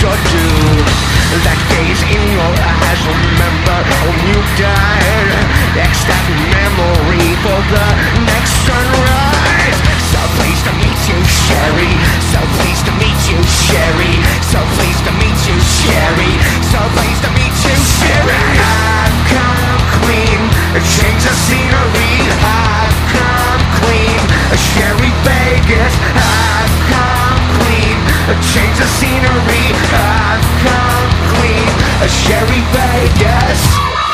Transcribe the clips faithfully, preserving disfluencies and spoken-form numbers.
should do. That gaze in your eyes, remember when you died. Extract memory for the next sunrise. So pleased to meet you, Sherry. So pleased to meet you, Sherry. So pleased to meet you, Sherry. So pleased to meet you, Sherry. I've come clean, change the scenery. I've come clean, Sherry Vegas. I've come clean, change the scenery. I've come clean, Sherry Vegas.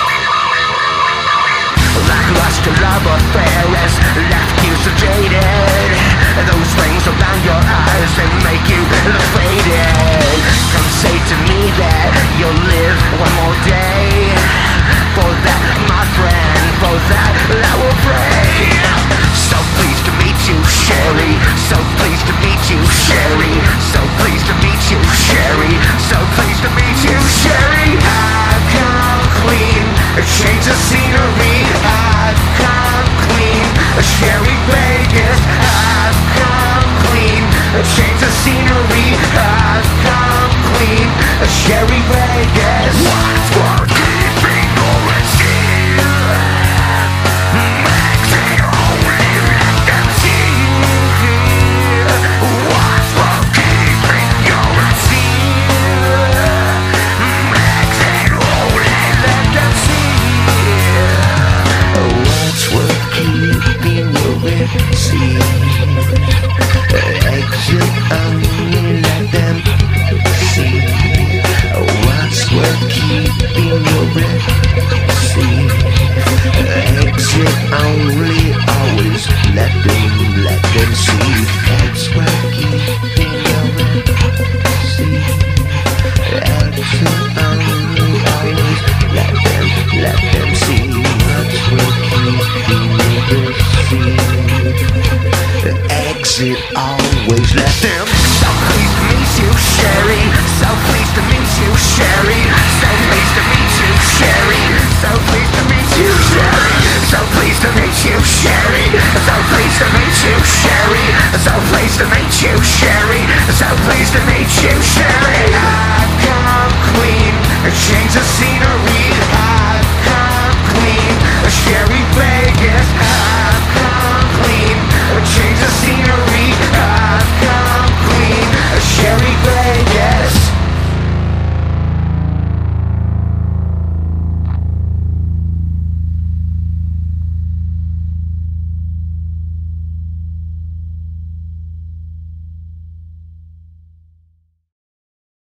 Lackluster love affair has left you so jaded. Those rings around your eyes, they make you look faded. Come say to me that you'll live one more day. For that, my friend, for that I will pray. So pleased to meet you, Sherry. So pleased to meet you, Sherry. So pleased to meet you, Sherry. So pleased to meet you, Sherry. I've come clean, change the scenery. I've come clean, Sherry Vegas. I've come clean, change the scenery. I've come clean, Sherry Vegas. What's for keeping your esteem? Makes it only let them see. What's for keeping your esteem? Makes it only let them see. What's worth keeping your esteem? Exit only let them see. What's worth keeping your esteem? Exit only, always let them, let them see. That's worth keeping your esteem. Exit only, always let them, let them see. What's worth keeping your esteem? Exit always let them. So pleased to meet you, Sherry. So pleased to meet you, Sherry. So pleased to meet you, Sherry. So pleased to meet you, Sherry. So pleased to meet you, Sherry. So pleased to meet you, Sherry. So pleased to meet you, Sherry. So pleased to meet you, Sherry.